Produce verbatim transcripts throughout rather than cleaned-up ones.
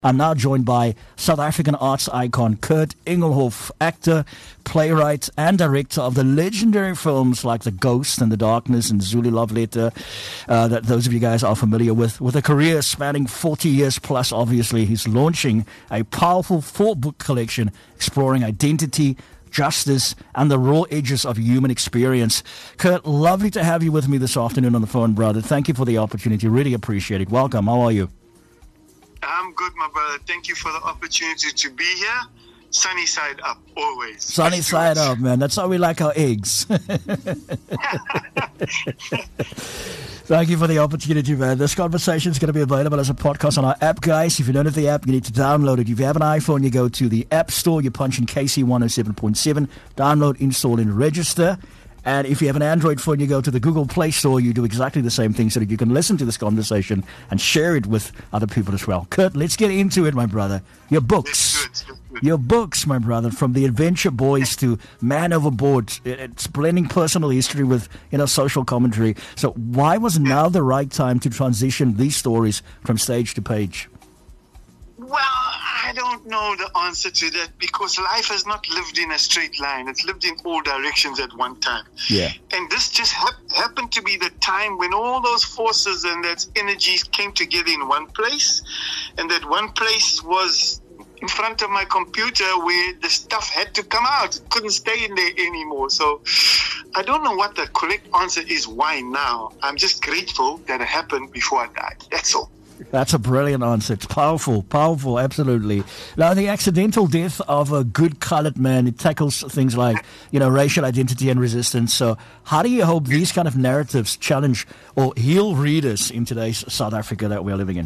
I'm now joined by South African arts icon Kurt Engelhoff, actor, playwright, and director of the legendary films like The Ghost and The Darkness and Zulu Love Letter, uh, that those of you guys are familiar with. With a career spanning forty years plus, obviously, he's launching a powerful four-book collection exploring identity, justice, and the raw edges of human experience. Kurt, lovely to have you with me this afternoon on the phone, brother. Thank you for the opportunity. Really appreciate it. Welcome. How are you? I'm good, my brother. Thank you for the opportunity to be here. Sunny side up, always. Sunny Let's side up, man. That's how we like our eggs. Thank you for the opportunity, man. This conversation is going to be available as a podcast on our app, guys. If you don't have the app, you need to download it. If you have an iPhone, you go to the App Store, you punch in K C one oh seven point seven, download, install, and register. And if you have an Android phone, you go to the Google Play Store, you do exactly the same thing so that you can listen to this conversation and share it with other people as well. Kurt, let's get into it, my brother. Your books. Good, good, good. Your books, my brother, from The Adventure Boys to Man Overboard. It's blending personal history with, you know, social commentary. So why was now the right time to transition these stories from stage to page? Well, I don't know the answer to that because life has not lived in a straight line. It's lived in all directions at one time. Yeah. And this just hap- happened to be the time when all those forces and that energies came together in one place. And that one place was in front of my computer where the stuff had to come out. It couldn't stay in there anymore. So I don't know what the correct answer is why now. I'm just grateful that it happened before I died. That's all. That's a brilliant answer. It's powerful, powerful, absolutely. Now, the accidental death of a good colored man, it tackles things like, you know, racial identity and resistance. So how do you hope these kind of narratives challenge or heal readers in today's South Africa that we're living in?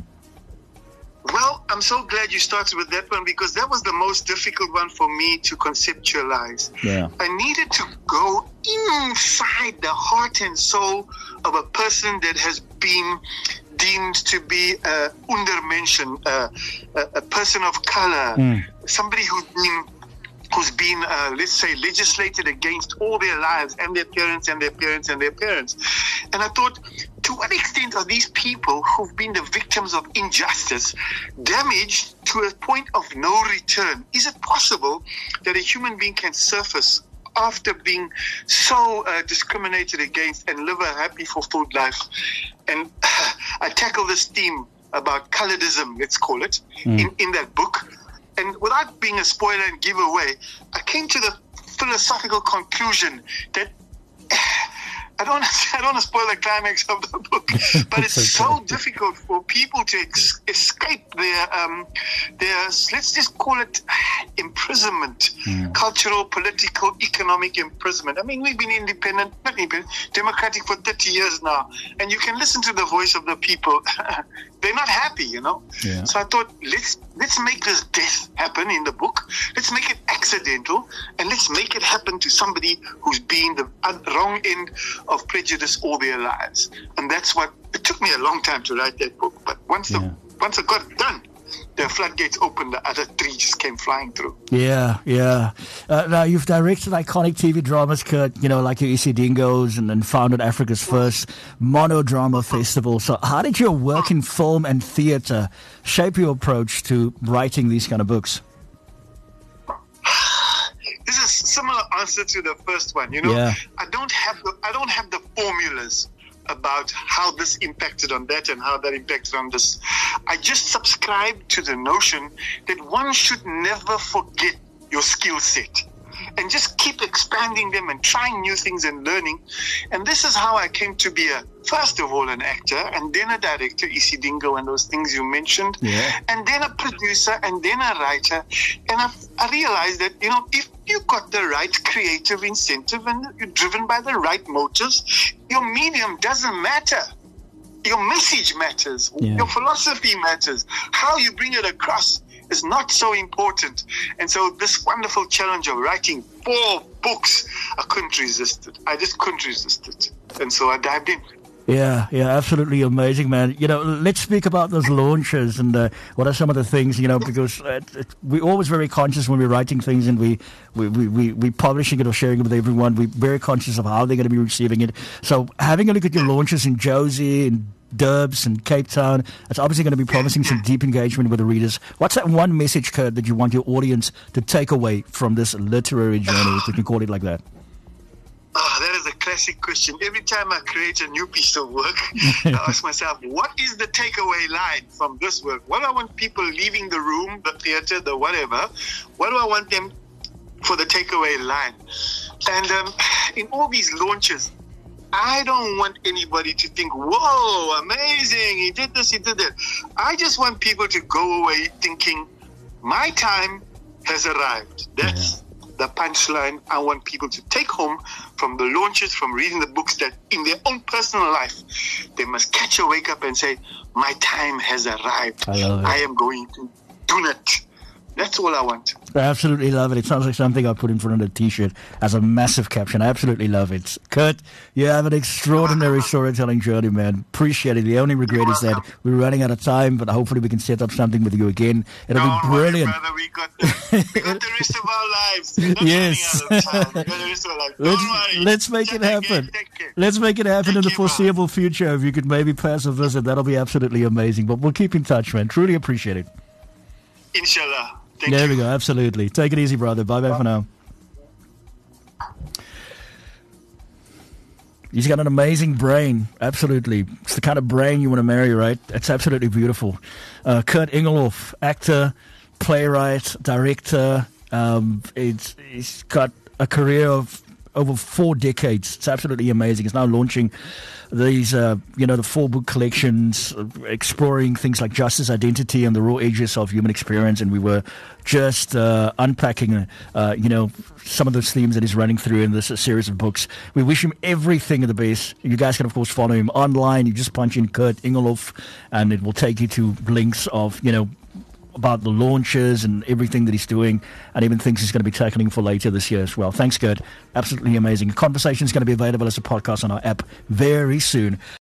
Well, I'm so glad you started with that one because that was the most difficult one for me to conceptualize. Yeah. I needed to go inside the heart and soul of a person that has been deemed to be a undermenschen, uh, a, a person of color, mm. somebody who's been who's been, uh, let's say, legislated against all their lives and their parents and their parents and their parents. And I thought, to what extent are these people who've been the victims of injustice damaged to a point of no return? Is it possible that a human being can surface after being so uh, discriminated against and live a happy, fulfilled life? And uh, I tackle this theme about colorism, let's call it, mm. in, in that book. And without being a spoiler and giveaway, I came to the philosophical conclusion that uh, I don't I don't want to spoil the climax of the book, but it's so difficult for people to ex- escape their um, their let's just call it imprisonment, mm. cultural, political, economic imprisonment. I mean, we've been independent, not independent, democratic for thirty years now, and you can listen to the voice of the people. They're not happy, you know. Yeah. So I thought, let's let's make this death happen in the book. Let's make it accidental, and let's make it happen to somebody who's been the wrong end of prejudice all their lives. And that's what it took me a long time to write that book. But once yeah. the once I got it done, the floodgates opened. The other three just came flying through. Yeah, yeah. Uh, now, you've directed iconic T V dramas, Kurt, you know, like your Isidingos, and, and founded Africa's first monodrama festival. So how did your work in film and theatre shape your approach to writing these kind of books? This is a similar answer to the first one. You know, yeah. I don't have the I don't have the formulas about how this impacted on that and how that impacted on this. I just subscribe to the notion that one should never forget your skill set and just keep expanding them and trying new things and learning. And this is how I came to be a, first of all, an actor, and then a director, Isidingo, and those things you mentioned, yeah. and then a producer, and then a writer. And I, I realized that, you know, if you got the right creative incentive and you're driven by the right motives, your medium doesn't matter. Your message matters. Yeah. Your philosophy matters. How you bring it across is not so important. And so this wonderful challenge of writing four books, I couldn't resist it. I just couldn't resist it. And so I dived in. Yeah, yeah, absolutely amazing, man. You know, let's speak about those launches and uh, what are some of the things, you know, because uh, it, we're always very conscious when we're writing things and we, we, we, we, we publishing it or sharing it with everyone. We're very conscious of how they're going to be receiving it. So having a look at your launches in Jozi, in Durbs and Cape Town. It's obviously going to be promising some deep engagement with the readers. What's that one message, Kurt, that you want your audience to take away from this literary journey, if we can call it like that? Oh, that is a classic question. Every time I create a new piece of work, I ask myself, what is the takeaway line from this work? What do I want people leaving the room, the theater, the whatever? What do I want them for the takeaway line? And um, in all these launches, I don't want anybody to think, whoa, amazing, he did this, he did that. I just want people to go away thinking, my time has arrived. That's yeah. the punchline I want people to take home from the launches, from reading the books, that in their own personal life, they must catch a wake up and say, my time has arrived. I love it. I am going to do it. That's all I want. I absolutely love it. It sounds like something I put in front of the T-shirt as a massive caption. I absolutely love it. Kurt, you have an extraordinary storytelling journey, man. Appreciate it. The only regret is that we're running out of time, but hopefully we can set up something with you again. It'll Don't be brilliant. Worry, brother. We got the, we got the rest of our lives. We're not yes. running out of time. We got the rest of our lives. Don't let's, worry. let's make Check it happen. again. Let's make it happen Thank in the you, foreseeable man. future. If you could maybe pass a visit, that'll be absolutely amazing. But we'll keep in touch, man. Truly appreciate it. Inshallah. Thank there you. we go. Absolutely. Take it easy, brother. Bye bye for now. He's got an amazing brain. Absolutely. It's the kind of brain you want to marry, right? It's absolutely beautiful. Uh, Kurt Ingelhoff, actor, playwright, director. Um, it's, he's got a career of over four decades. It's absolutely amazing. He's now launching these, uh, you know, the four book collections, uh, exploring things like justice, identity, and the raw edges of human experience. And we were just uh, unpacking, uh, you know, some of those themes that he's running through in this uh, series of books. We wish him everything of the best. You guys can, of course, follow him online. You just punch in Kurt Ingelhoff, and it will take you to links of, you know, about the launches and everything that he's doing, and even things he's going to be tackling for later this year as well. Thanks, Kurt. Absolutely amazing. The conversation is going to be available as a podcast on our app very soon.